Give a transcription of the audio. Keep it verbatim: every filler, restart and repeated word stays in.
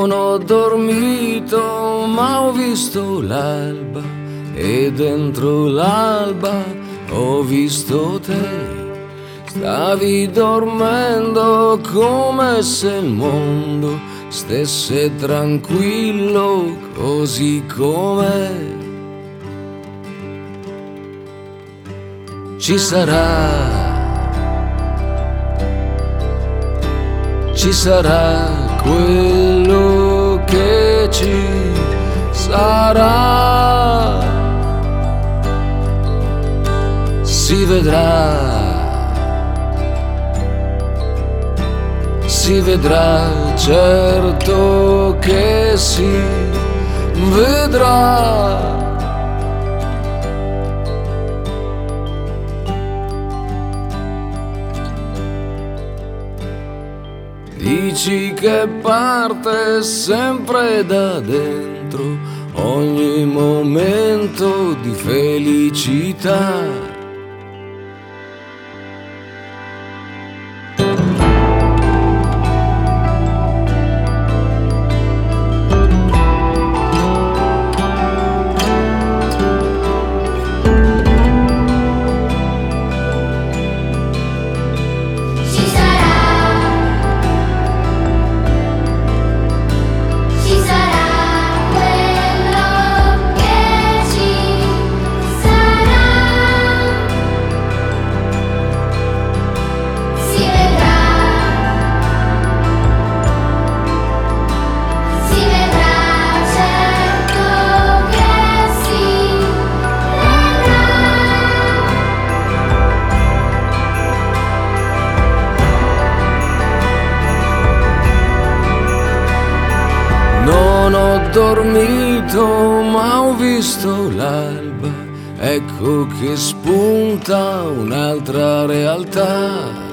Non ho dormito ma ho visto l'alba e dentro l'alba ho visto te. Stavi dormendo come se il mondo stesse tranquillo così com'è. Ci sarà, ci sarà quello che ci sarà, si vedrà. Si vedrà, certo che si vedrà. Dici che parte sempre da dentro ogni momento di felicità. Non ho dormito ma ho visto l'alba, ecco che spunta un'altra realtà.